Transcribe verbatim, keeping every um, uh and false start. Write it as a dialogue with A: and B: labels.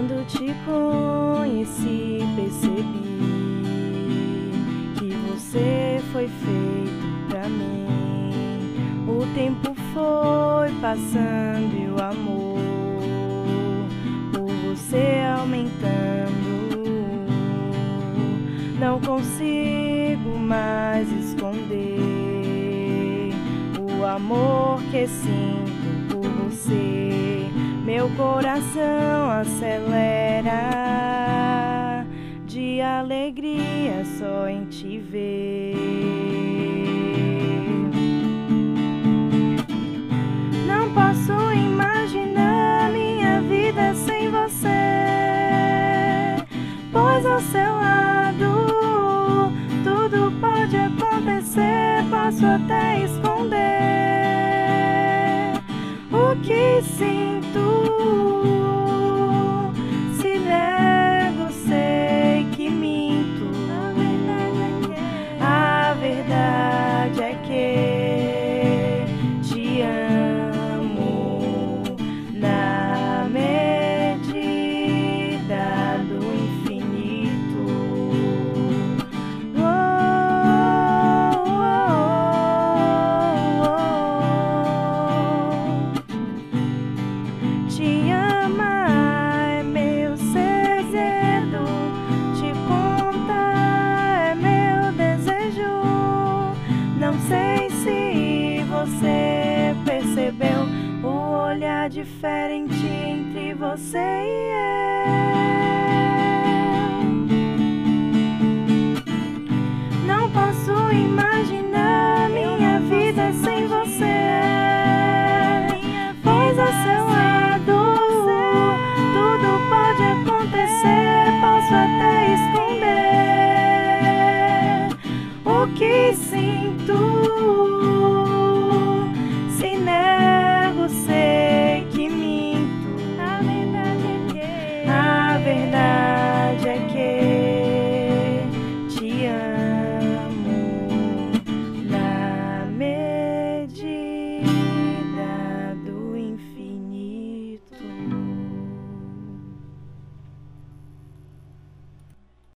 A: Quando te conheci, percebi que você foi feito pra mim. O tempo foi passando e o amor por você aumentando. Não consigo mais esconder o amor que sinto por você. Meu coração acelera de alegria só em te ver. Não posso imaginar minha vida sem você, pois ao seu lado tudo pode acontecer. Posso até esconder o que sinto. Se nego, sei que minto. A verdade é que te amo na medida do infinito. Oh, oh, oh, oh. Te amar é meu segredo, te contar é meu desejo. Não sei se você percebeu o olhar diferente entre você e eu. Não posso imaginar minha vida sem você, pois ao seu lado tudo pode acontecer. Posso até